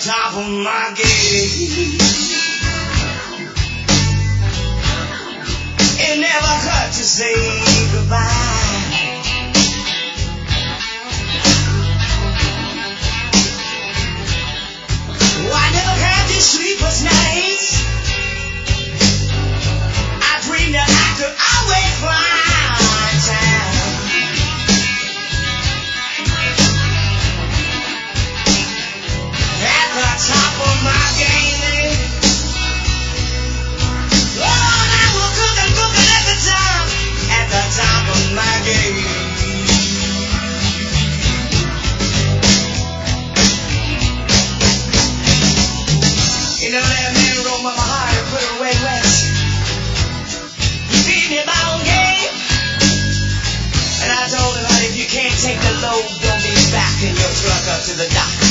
top of my game. It never hurt to say goodbye. Oh, I never had these sleepless nights. I dreamed that I could always fly on time. At the top of my game. Oh, I was cooking at the top. At the top of my game. You know that man rolled my heart and put it away west. He beat me my own game. And I told him, honey, if you can't take the load, don't be backing your truck up to the dock.